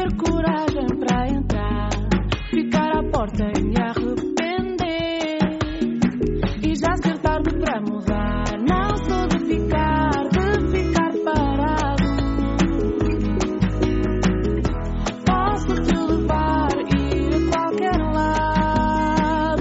ter coragem para entrar, ficar à porta e me arrepender, e já ser tarde para mudar. Não sou de ficar parado. Posso te levar, ir a qualquer lado.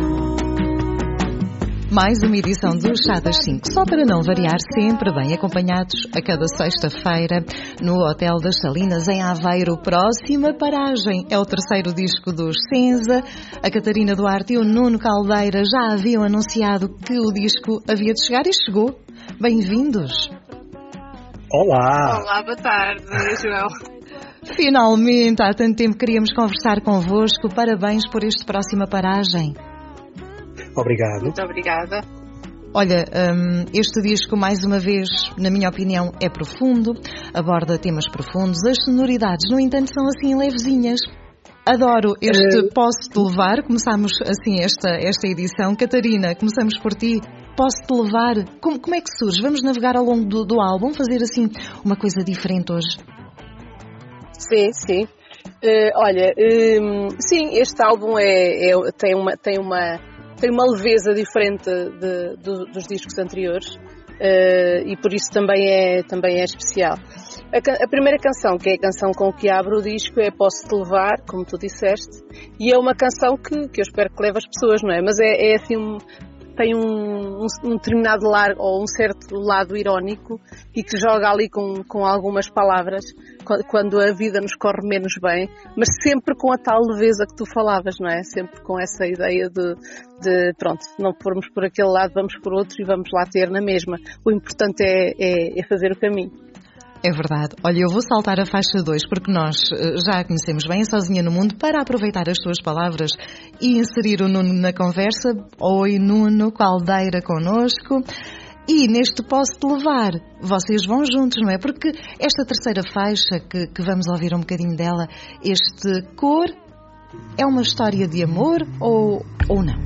Mais uma edição do Chá das 5, só para não variar, sempre bem acompanhados a cada sexta-feira no Hotel das Salinas em Aveiro. Próxima paragem é o terceiro disco dos Senza. A Catarina Duarte e o Nuno Caldeira já haviam anunciado que o disco havia de chegar e chegou. Bem-vindos! Olá! Olá, boa tarde, João. Finalmente, há tanto tempo queríamos conversar convosco. Parabéns por este próxima paragem. Obrigado. Muito obrigada. Olha, este disco, mais uma vez, na minha opinião, é profundo, aborda temas profundos. As sonoridades, no entanto, são assim levezinhas. Adoro este Posso-te levar. Começamos assim esta edição. Catarina, começamos por ti. Posso-te levar. Como é que surge? Vamos navegar ao longo do álbum, fazer assim uma coisa diferente hoje. Sim. Olha, sim, este álbum tem uma leveza diferente dos discos anteriores, e por isso também é especial. A primeira canção, que é a canção com que abre o disco, é Posso-te levar, como tu disseste, e é uma canção que eu espero que leve as pessoas, não é? Mas é assim, tem um determinado lado, ou um certo lado irónico, e que joga ali com algumas palavras quando a vida nos corre menos bem, mas sempre com a tal leveza que tu falavas, não é? Sempre com essa ideia de pronto, não formos por aquele lado, vamos por outro e vamos lá ter na mesma. O importante é fazer o caminho. É verdade. Olha, eu vou saltar a faixa 2 porque nós já a conhecemos bem, a Sozinha no Mundo, para aproveitar as suas palavras e inserir o Nuno na conversa. Oi, Nuno Caldeira connosco. E neste Posso-te levar, vocês vão juntos, não é? Porque esta terceira faixa, que vamos ouvir um bocadinho dela, este Cor, é uma história de amor ou não?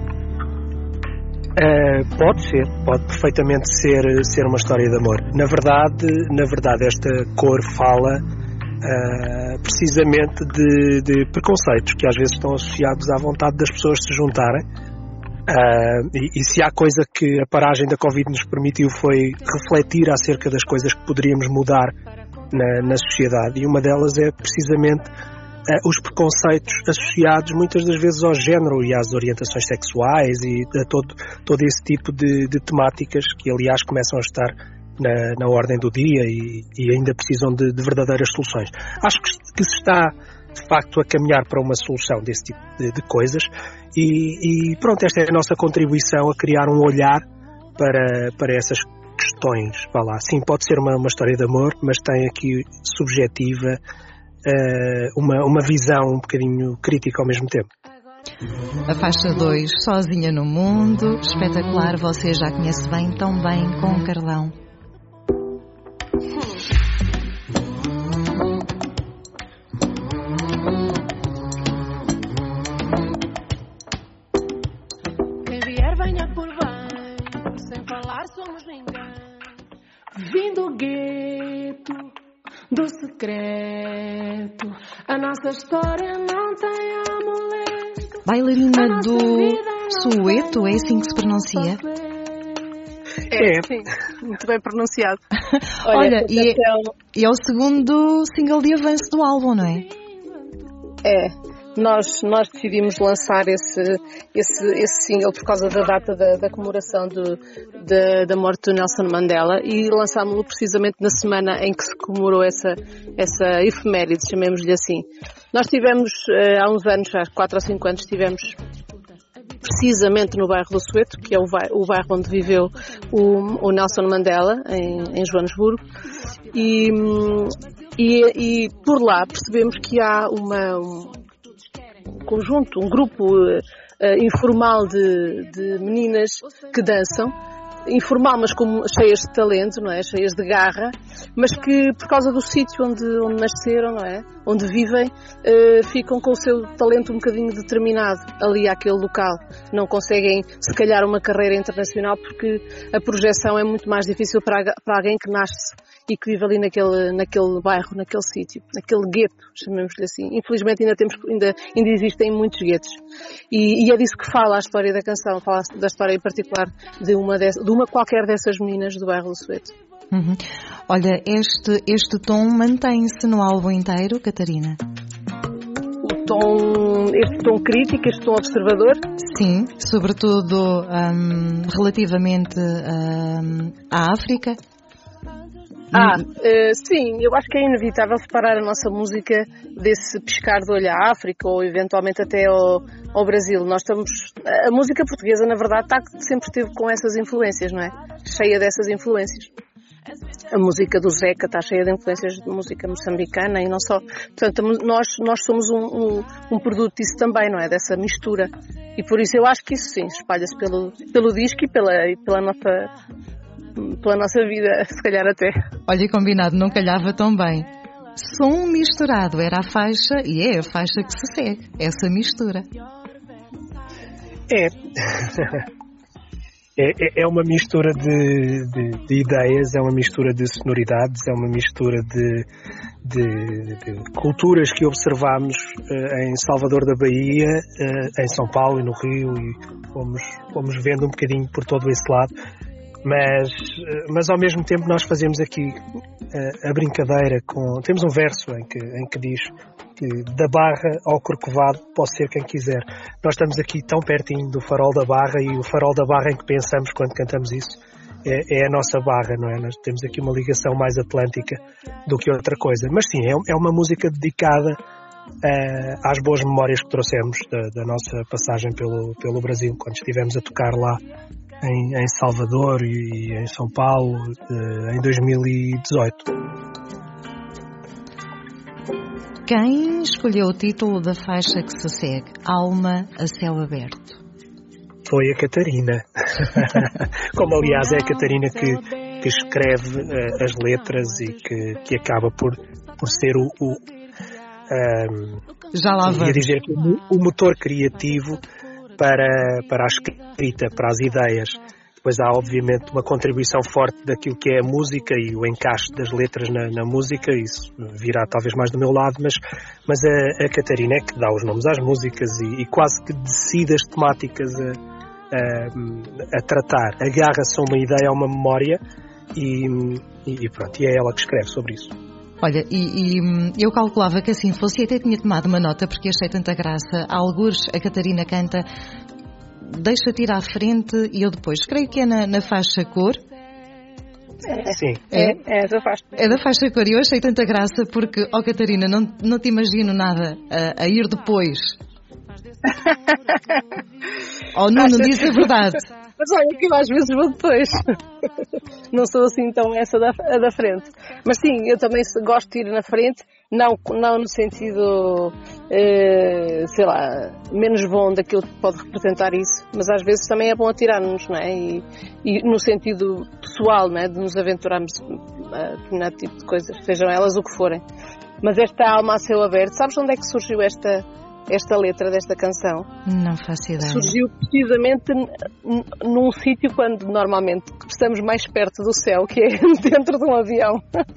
Pode perfeitamente ser uma história de amor. Na verdade esta Cor fala precisamente de preconceitos que às vezes estão associados à vontade das pessoas se juntarem. E se há coisa que a paragem da Covid nos permitiu foi refletir acerca das coisas que poderíamos mudar na sociedade, e uma delas é precisamente os preconceitos associados muitas das vezes ao género e às orientações sexuais e a todo esse tipo de temáticas que aliás começam a estar na ordem do dia e ainda precisam de verdadeiras soluções. Acho que se está de facto a caminhar para uma solução desse tipo de coisas e pronto, esta é a nossa contribuição a criar um olhar para essas questões. Vá lá. Sim, pode ser uma história de amor, mas tem aqui subjetiva uma visão um bocadinho crítica ao mesmo tempo. A faixa 2, Sozinha no Mundo, espetacular, você já conhece bem, tão bem, com o Carlão. Quem vier venha por bem, sem falar somos ninguém. Vim do gueto, do secreto, a nossa história não tem amuleto. Bailarina do Soweto, é assim que se pronuncia? Sim, muito bem pronunciado. Olha, e é o segundo single de avanço do álbum, não é? Nós decidimos lançar esse single por causa da data da comemoração da morte do Nelson Mandela, e lançámos-lo precisamente na semana em que se comemorou essa efeméride, chamemos-lhe assim. Nós tivemos, há uns anos, há 4 ou 5 anos, estivemos precisamente no bairro do Soweto, que é o bairro onde viveu o Nelson Mandela, em Joanesburgo, e por lá percebemos que há um grupo informal de meninas que dançam, informal, mas como cheias de talento, não é? Cheias de garra, mas que por causa do sítio onde nasceram, não é? Onde vivem, ficam com o seu talento um bocadinho determinado ali àquele local. Não conseguem, se calhar, uma carreira internacional porque a projeção é muito mais difícil para alguém que nasce e que vive ali naquele bairro, naquele sítio, naquele gueto, chamemos-lhe assim. Infelizmente ainda existem muitos guetos. E é disso que fala a história da canção, fala da história em particular de uma qualquer dessas meninas do bairro do Soweto. Uhum. Olha, este tom mantém-se no álbum inteiro, Catarina? Este tom crítico, este tom observador? Sim, sobretudo relativamente à África. Sim, eu acho que é inevitável separar a nossa música desse piscar de olho à África ou eventualmente até ao Brasil. A música portuguesa, na verdade, sempre esteve com essas influências, não é? Cheia dessas influências. A música do Zeca está cheia de influências de música moçambicana e não só. Portanto, nós somos um produto disso também, não é? Dessa mistura. E por isso eu acho que isso sim, espalha-se pelo disco e pela nossa vida, se calhar até. Olha, combinado, não calhava tão bem. Som misturado era a faixa, e é a faixa que se segue, essa mistura. É uma mistura de ideias, é uma mistura de sonoridades, é uma mistura de culturas que observamos em Salvador da Bahia, em São Paulo e no Rio, e fomos vendo um bocadinho por todo esse lado. Mas ao mesmo tempo nós fazemos aqui a brincadeira temos um verso em que diz que da Barra ao Corcovado pode ser quem quiser. Nós estamos aqui tão pertinho do Farol da Barra, e o Farol da Barra em que pensamos quando cantamos isso é a nossa Barra, não é? Nós temos aqui uma ligação mais atlântica do que outra coisa. Mas sim, é uma música dedicada às boas memórias que trouxemos da nossa passagem pelo Brasil, quando estivemos a tocar lá em Salvador e em São Paulo em 2018. Quem escolheu o título da faixa que se segue, Alma a Céu Aberto? Foi a Catarina. Como aliás é a Catarina que escreve as letras e que acaba por ser já lá vai. Ia dizer que o motor criativo para a escrita, para as ideias. Depois há obviamente uma contribuição forte daquilo que é a música e o encaixe das letras na música, isso virá talvez mais do meu lado, mas a Catarina é que dá os nomes às músicas e quase que decide as temáticas a tratar, agarra-se a uma ideia, a uma memória e pronto, e é ela que escreve sobre isso. Olha, eu calculava que assim fosse, e até tinha tomado uma nota porque achei tanta graça. Algures a Catarina canta Deixa-te ir à frente, e eu depois, creio que é na faixa cor. Sim. É da faixa. É da faixa cor, e eu achei tanta graça porque, Catarina, não te imagino nada a ir depois. Nuno, diz a verdade. Mas olha que eu às vezes vou depois. Não sou assim tão essa da frente. Mas sim, eu também gosto de ir na frente, não no sentido, sei lá, menos bom daquilo que pode representar isso, mas às vezes também é bom atirar-nos, não é? E no sentido pessoal, não é? De nos aventurarmos a determinado tipo de coisas, sejam elas o que forem. Mas esta Alma a Céu Aberto, sabes onde é que surgiu esta letra desta canção? Não faço ideia. Surgiu precisamente num sítio quando normalmente estamos mais perto do céu, que é dentro de um avião.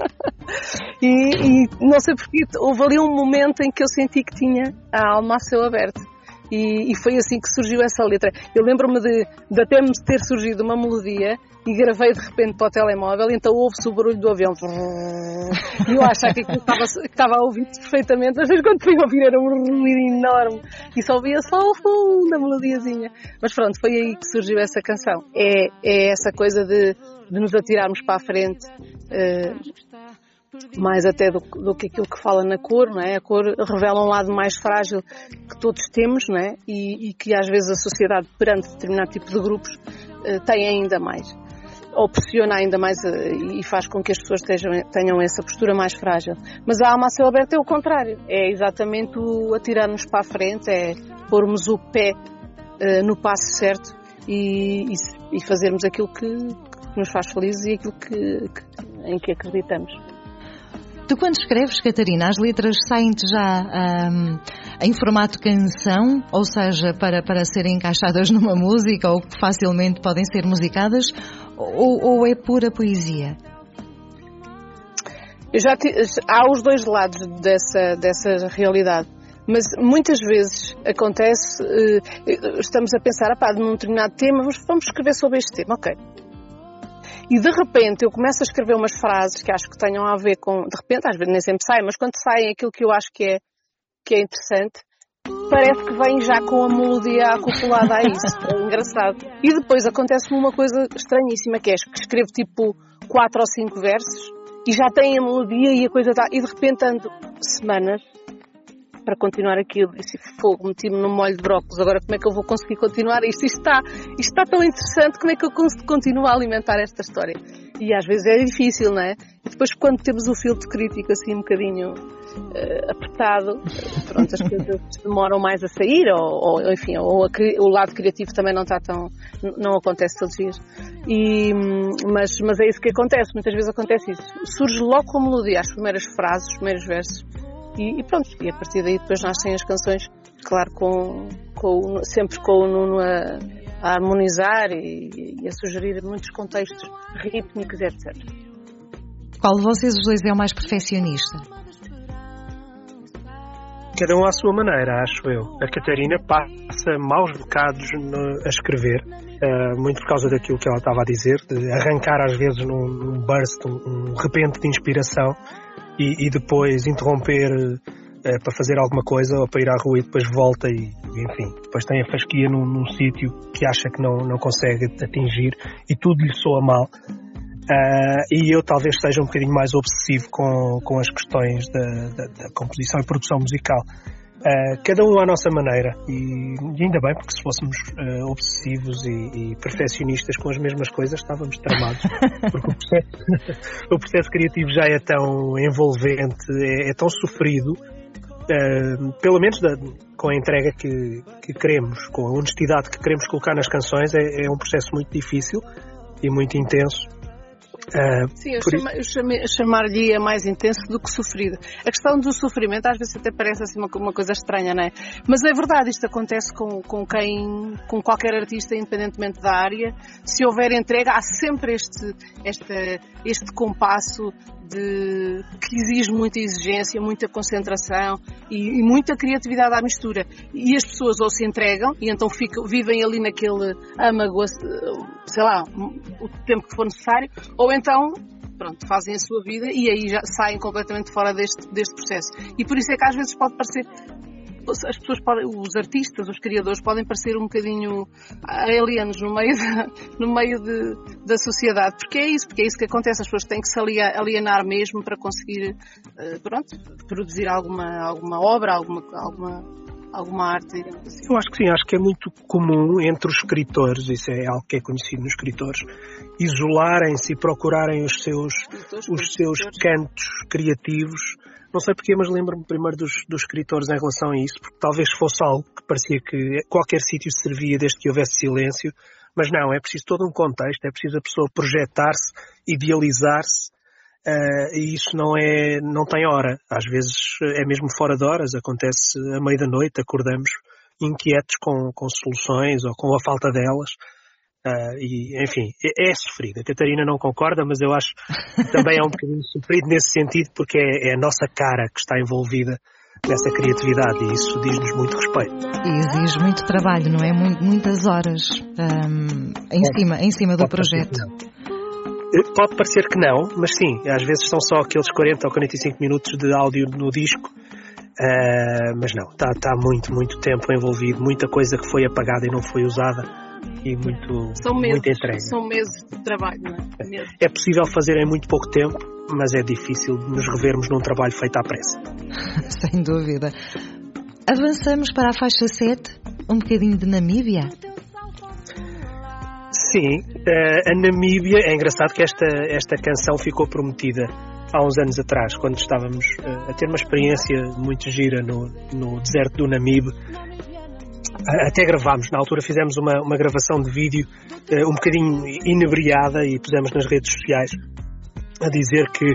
e não sei porque houve ali um momento em que eu senti que tinha a alma a céu aberto. E foi assim que surgiu essa letra. Eu lembro-me de até me ter surgido uma melodia e gravei de repente para o telemóvel, e então ouve-se o barulho do avião. E eu achava que estava a ouvir perfeitamente, mas quando fui ouvir era um ruído enorme e só ouvia só o fundo da melodiazinha. Mas pronto, foi aí que surgiu essa canção. É essa coisa de nos atirarmos para a frente, mais até do que aquilo que fala na cor, não é? A cor revela um lado mais frágil que todos temos, não é? E que às vezes a sociedade, perante determinado tipo de grupos, tem ainda mais, ou pressiona ainda mais e faz com que as pessoas tenham essa postura mais frágil. Mas a alma a céu aberto é o contrário, é exatamente o atirar-nos para a frente, é pormos o pé no passo certo e fazermos aquilo que nos faz felizes e aquilo em que acreditamos. Tu, quando escreves, Catarina, as letras saem-te já em formato canção, ou seja, para serem encaixadas numa música ou que facilmente podem ser musicadas, ou é pura poesia? Há os dois lados dessa realidade. Mas muitas vezes acontece, estamos a pensar, num determinado tema, vamos escrever sobre este tema, ok. E de repente eu começo a escrever umas frases que acho que tenham a ver com, de repente, às vezes nem sempre saem, mas quando saem aquilo que eu acho que é interessante, parece que vem já com a melodia acoplada a isso. É engraçado. E depois acontece-me uma coisa estranhíssima, que é que escrevo tipo 4 ou 5 versos e já tem a melodia e a coisa e de repente ando semanas para continuar aquilo. Disse, fogo, meti-me num molho de brócolis, agora como é que eu vou conseguir continuar isto? Isto está tão interessante, como é que eu continuo a alimentar esta história? E às vezes é difícil, não é? E depois quando temos o filtro crítico assim um bocadinho apertado, pronto, as coisas demoram mais a sair, enfim, o lado criativo também não acontece todos os dias. Mas é isso que acontece, muitas vezes acontece isso. Surge logo com a melodia, as primeiras frases, os primeiros versos. E pronto, e a partir daí depois nascem as canções, claro, sempre com o Nuno a harmonizar e a sugerir muitos contextos rítmicos, etc. Qual de vocês os dois é o mais perfeccionista? Cada um à sua maneira, acho eu. A Catarina passa maus bocados a escrever, muito por causa daquilo que ela estava a dizer, de arrancar às vezes num burst, um repente de inspiração, e depois interromper para fazer alguma coisa ou para ir à rua e depois volta e enfim, depois tem a fasquia num sítio que acha que não consegue atingir e tudo lhe soa mal. E eu talvez seja um bocadinho mais obsessivo com as questões da composição e produção musical. Cada um à nossa maneira, e ainda bem, porque se fôssemos obsessivos e perfeccionistas com as mesmas coisas, estávamos tramados, porque o processo criativo já é tão envolvente, é tão sofrido, pelo menos com a entrega que queremos, com a honestidade que queremos colocar nas canções, é um processo muito difícil e muito intenso. Sim, eu chamar-lhe mais intenso do que sofrido. A questão do sofrimento às vezes até parece assim uma coisa estranha, não é? Mas é verdade, isto acontece com qualquer artista, independentemente da área. Se houver entrega, há sempre este compasso que exige muita exigência, muita concentração e muita criatividade à mistura. E as pessoas ou se entregam e então vivem ali naquele âmago, sei lá, o tempo que for necessário, ou então, pronto, fazem a sua vida e aí já saem completamente fora deste processo. E por isso é que às vezes pode parecer, as pessoas os artistas, os criadores podem parecer um bocadinho alienos no meio da sociedade, porque é isso que acontece, as pessoas têm que se alienar mesmo para conseguir, produzir alguma obra, alguma arte. Assim. Eu acho que sim, acho que é muito comum entre os escritores, isso é algo que é conhecido nos escritores, isolarem-se e procurarem os seus cantos criativos. Não sei porquê, mas lembro-me primeiro dos escritores em relação a isso, porque talvez fosse algo que parecia que qualquer sítio servia desde que houvesse silêncio, mas não, é preciso todo um contexto, é preciso a pessoa projetar-se, idealizar-se, e isso não tem hora. Às vezes é mesmo fora de horas, acontece à meia da noite, acordamos inquietos com soluções ou com a falta delas. E, enfim, é sofrido. A Catarina não concorda, mas eu acho que também é um bocadinho sofrido nesse sentido, porque é a nossa cara que está envolvida nessa criatividade e isso diz-nos muito respeito. E exige muito trabalho, não é? Muitas horas em cima do projeto. Pode parecer que não, mas sim, às vezes são só aqueles 40 ou 45 minutos de áudio no disco, mas não, está muito tempo envolvido, muita coisa que foi apagada e não foi usada. E muita entrega. São meses de trabalho, não é? É possível fazer em muito pouco tempo, mas é difícil nos revermos num trabalho feito à pressa. Sem dúvida. Avançamos para a faixa 7, um bocadinho de Namíbia? Sim, a Namíbia, é engraçado que esta canção ficou prometida há uns anos atrás, quando estávamos a ter uma experiência muito gira no deserto do Namibe. Até gravámos, na altura fizemos uma gravação de vídeo um bocadinho inebriada e pusemos nas redes sociais a dizer que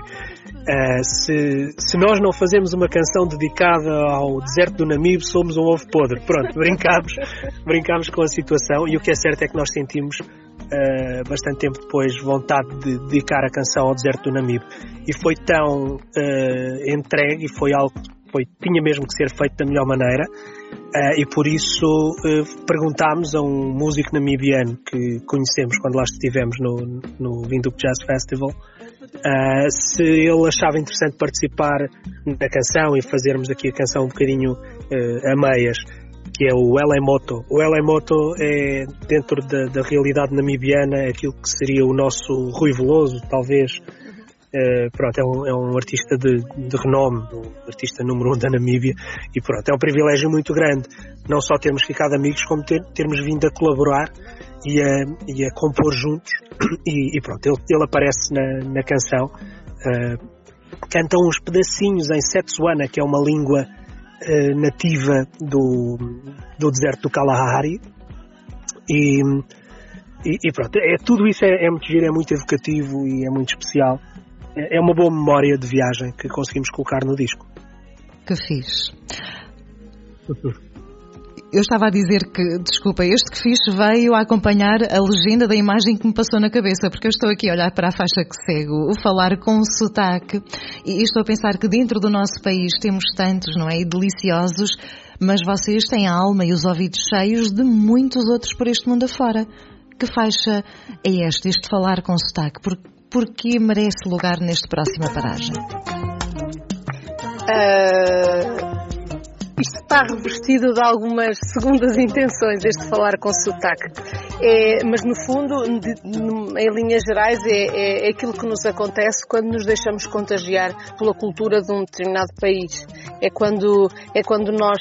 se nós não fazemos uma canção dedicada ao deserto do Namibe, somos um ovo podre. Pronto, brincámos com a situação e o que é certo é que nós sentimos bastante tempo depois, vontade de dedicar a canção ao deserto do Namibe. E foi tão entregue, e foi algo que tinha mesmo que ser feito da melhor maneira, e por isso perguntámos a um músico namibiano que conhecemos quando lá estivemos no Windhoek Jazz Festival, se ele achava interessante participar na canção e fazermos aqui a canção um bocadinho a meias, que é o Elemoto. O Elemoto é, dentro da realidade namibiana, aquilo que seria o nosso Rui Veloso, talvez. Pronto, é um artista de renome, um artista número 1 da Namíbia, e pronto, é um privilégio muito grande não só termos ficado amigos, como termos vindo a colaborar e a compor juntos. E pronto, ele aparece na canção, canta uns pedacinhos em Setswana, que é uma língua nativa do deserto do Kalahari, e pronto, tudo isso é muito giro, é muito evocativo e é muito especial. É uma boa memória de viagem que conseguimos colocar no disco. Que fixe. Eu estava a dizer que, desculpa, este que fixe veio a acompanhar a legenda da imagem que me passou na cabeça, porque eu estou aqui a olhar para a faixa que segue, o falar com sotaque, e estou a pensar que dentro do nosso país temos tantos, não é? E deliciosos, mas vocês têm a alma e os ouvidos cheios de muitos outros por este mundo afora. Que faixa é este falar com sotaque? Porque merece lugar neste próxima paragem? Isto está revestido de algumas segundas intenções, este falar com sotaque. Mas no fundo, em linhas gerais, é aquilo que nos acontece quando nos deixamos contagiar pela cultura de um determinado país. É quando nós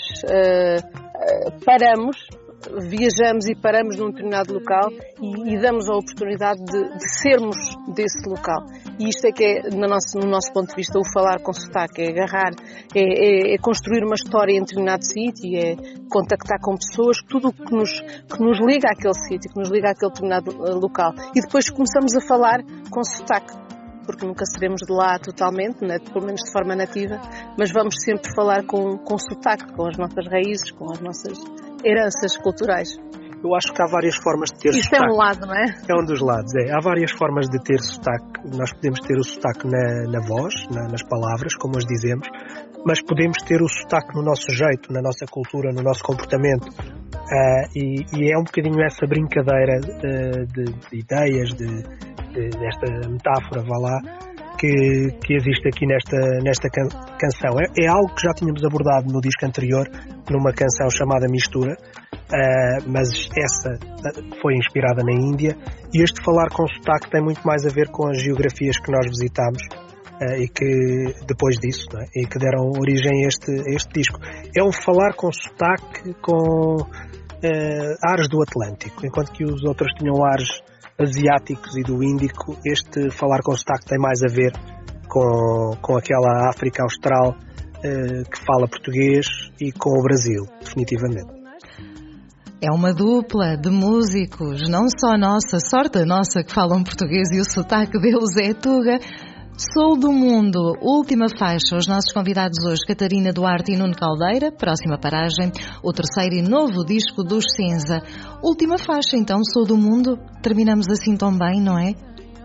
viajamos e paramos num determinado local e damos a oportunidade de sermos desse local. E isto é que é, no nosso ponto de vista, o falar com sotaque, é agarrar, é construir uma história em determinado sítio, é contactar com pessoas, tudo que nos liga àquele sítio, que nos liga àquele determinado local. E depois começamos a falar com sotaque, porque nunca seremos de lá totalmente, né? Pelo menos de forma nativa, mas vamos sempre falar com sotaque, com as nossas raízes, com as nossas heranças culturais. Eu acho que há várias formas de ter sotaque. Isto é um lado, não é? É um dos lados, Há várias formas de ter sotaque. Nós podemos ter o sotaque na voz, nas palavras, como as dizemos, mas podemos ter o sotaque no nosso jeito, na nossa cultura, no nosso comportamento. E é um bocadinho essa brincadeira de ideias, desta metáfora, vá lá, que existe aqui nesta canção. É algo que já tínhamos abordado no disco anterior, numa canção chamada Mistura, mas essa foi inspirada na Índia, e este falar com sotaque tem muito mais a ver com as geografias que nós visitámos, e que depois disso, não é? E que deram origem a este disco. É um falar com sotaque com ares do Atlântico, enquanto que os outros tinham ares asiáticos e do Índico. Este falar com sotaque tem mais a ver com aquela África Austral que fala português, e com o Brasil, definitivamente. É uma dupla de músicos, não só nossa, sorte a nossa, que falam português e o sotaque deles é tuga. Sou do Mundo, última faixa. Os nossos convidados hoje, Catarina Duarte e Nuno Caldeira. Próxima paragem, o terceiro e novo disco dos Cinza. Última faixa, então, Sou do Mundo. Terminamos assim tão bem, não é?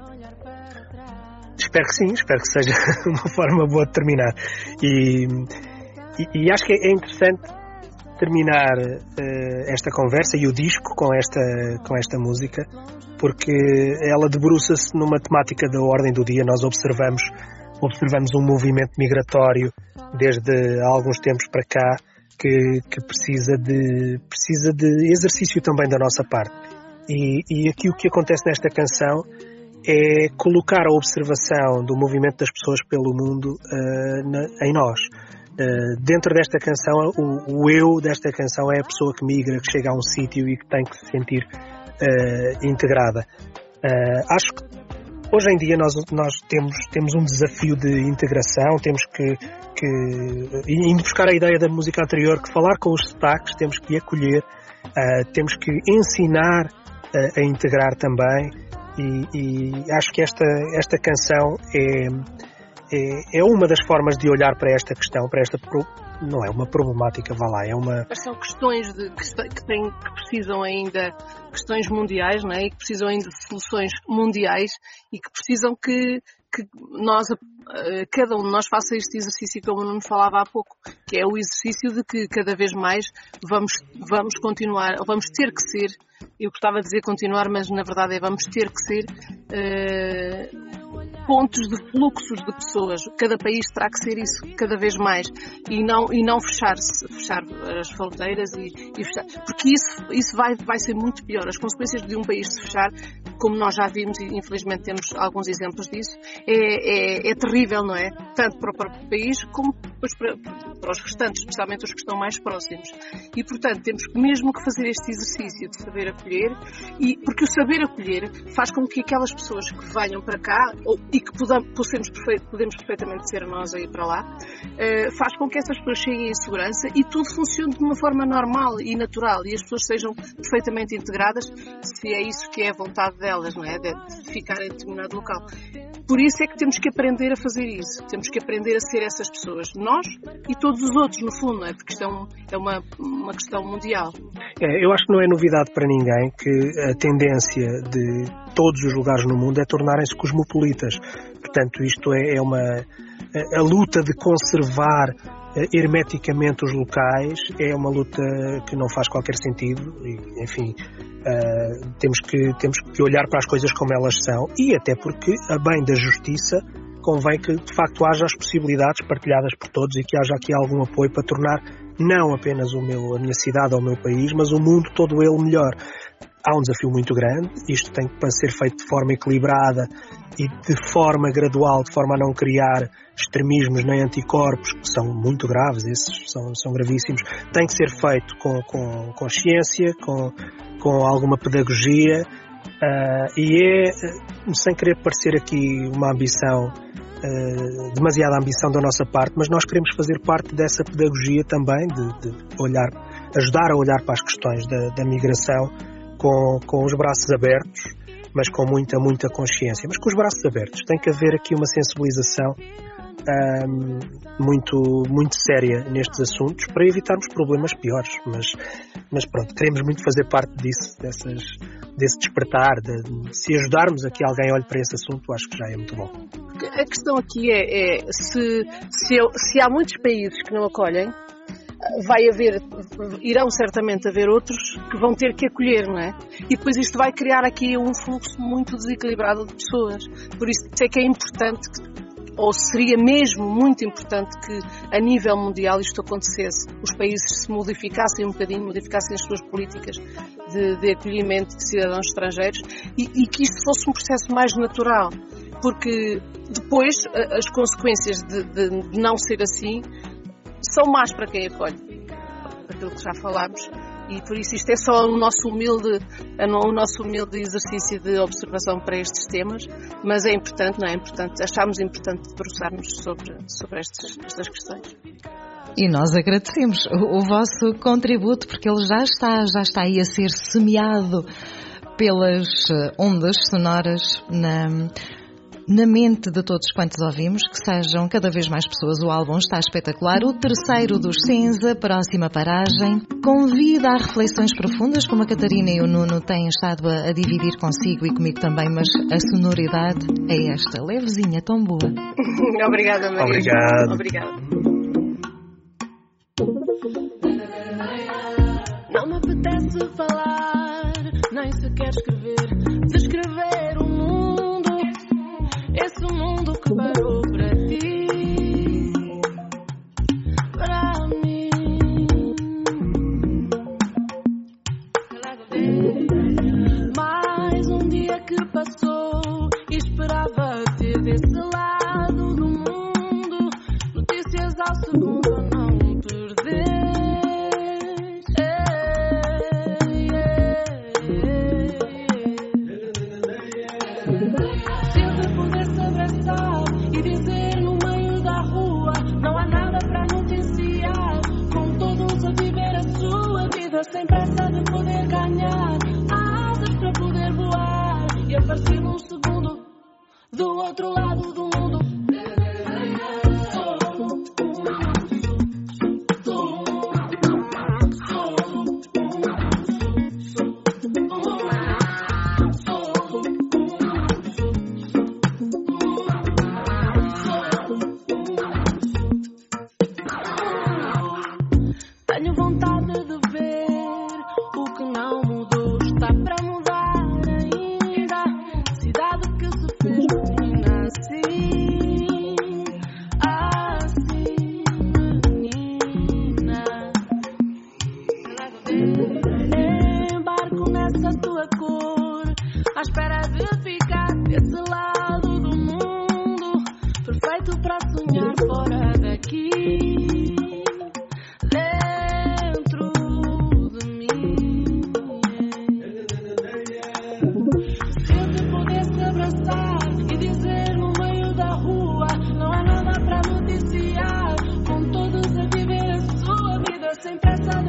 Espero que sim, espero que seja uma forma boa de terminar. E acho que é interessante terminar esta conversa e o disco com esta música, porque ela debruça-se numa temática da ordem do dia. Nós observamos um movimento migratório desde há alguns tempos para cá que precisa de exercício também da nossa parte. E aqui o que acontece nesta canção é colocar a observação do movimento das pessoas pelo mundo em nós. Dentro desta canção, o eu desta canção é a pessoa que migra, que chega a um sítio e que tem que se sentir integrada. Acho que hoje em dia nós temos um desafio de integração. Temos que indo buscar a ideia da música anterior, que falar com os sotaques, temos que acolher, temos que ensinar a integrar também, e acho que esta canção é uma das formas de olhar para esta questão, não é uma problemática, vá lá, é uma... Mas são questões que precisam ainda, questões mundiais, não é? E que precisam ainda de soluções mundiais e que precisam que nós, cada um de nós faça este exercício, como o Nuno falava há pouco, que é o exercício de que cada vez mais vamos continuar, ou vamos ter que ser, eu gostava de dizer continuar, mas na verdade vamos ter que ser pontos de fluxos de pessoas. Cada país terá que ser isso cada vez mais e não fechar as fronteiras e fechar, porque isso vai ser muito pior. As consequências de um país se fechar, como nós já vimos e infelizmente temos alguns exemplos disso, é terrível, não é? Tanto para o próprio país como para os restantes, especialmente os que estão mais próximos. E portanto temos mesmo que fazer este exercício de saber acolher, porque o saber acolher faz com que aquelas pessoas que venham para cá e que podemos perfeitamente ser nós a ir para lá, faz com que essas pessoas cheguem em segurança e tudo funcione de uma forma normal e natural e as pessoas sejam perfeitamente integradas, se é isso que é a vontade delas, não é? De ficar em determinado local. Por isso é que temos que aprender a fazer isso, temos que aprender a ser essas pessoas, nós e todos os outros, no fundo, não é? Porque isto é uma questão mundial. Eu acho que não é novidade para ninguém que a tendência de todos os lugares no mundo é tornarem-se cosmopolitas. Portanto, isto é a luta de conservar hermeticamente os locais, é uma luta que não faz qualquer sentido e, enfim, temos que olhar para as coisas como elas são e até porque, a bem da justiça, convém que de facto haja as possibilidades partilhadas por todos e que haja aqui algum apoio para tornar não apenas a minha cidade ou o meu país, mas o mundo todo ele melhor. Há um desafio muito grande, isto tem que ser feito de forma equilibrada e de forma gradual, de forma a não criar extremismos nem anticorpos, que são muito graves, esses são gravíssimos. Tem que ser feito com consciência, com alguma pedagogia e sem querer parecer aqui uma ambição, demasiada ambição da nossa parte, mas nós queremos fazer parte dessa pedagogia também, de ajudar a olhar para as questões da migração com os braços abertos, mas com muita consciência, mas com os braços abertos. Tem que haver aqui uma sensibilização muito séria nestes assuntos para evitarmos problemas piores, mas pronto, queremos muito fazer parte disso, desse despertar, se ajudarmos a que alguém olhe para esse assunto, acho que já é muito bom. A questão aqui é se há muitos países que não acolhem, irão certamente haver outros que vão ter que acolher, não é? E depois isto vai criar aqui um fluxo muito desequilibrado de pessoas. Por isso é que é importante, ou seria mesmo muito importante, que a nível mundial isto acontecesse. Os países se modificassem um bocadinho, modificassem as suas políticas de acolhimento de cidadãos estrangeiros e que isto fosse um processo mais natural. Porque depois as consequências de não ser assim são más para quem acolhe, daquilo que já falámos, e por isso isto é só o nosso humilde exercício de observação para estes temas, mas é importante, não é importante, achámos importante debruçarmos sobre estas questões. E nós agradecemos o vosso contributo, porque ele já está aí a ser semeado pelas ondas sonoras na mente de todos quantos ouvimos, que sejam cada vez mais pessoas. O álbum está espetacular. O terceiro dos Cinza, próxima paragem, convida a reflexões profundas, como a Catarina e o Nuno têm estado a dividir consigo e comigo também, mas a sonoridade é esta, levezinha, tão boa. Obrigada, Maria. Obrigada. Não me apetece falar, nem sequer descrever o mundo, esse mundo que parou para ti, para mim. Mais um dia que passou e esperava ter desse lado do mundo notícias ao segundo a não perder. E dizer no meio da rua, não há nada para noticiar, com todos a viver a sua vida sem pressa de poder ganhar, há asas para poder voar e aparecer num segundo do outro lado do mundo.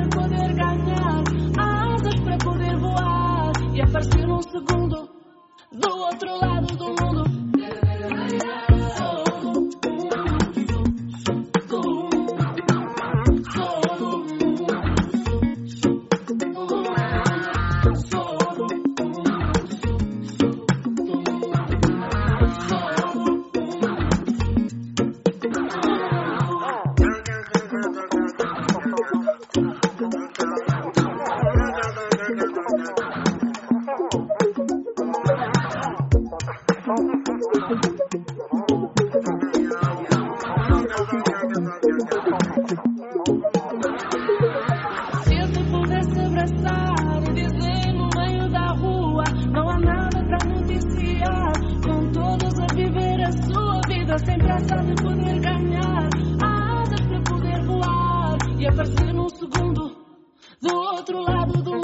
de poder ganhar asas para poder voar e aparecer num segundo do outro lado do mundo. Se eu te pudesse abraçar e dizer no meio da rua, não há nada para noticiar, com todos a viver a sua vida sem pressa de poder ganhar asas para poder voar e aparecer num segundo do outro lado do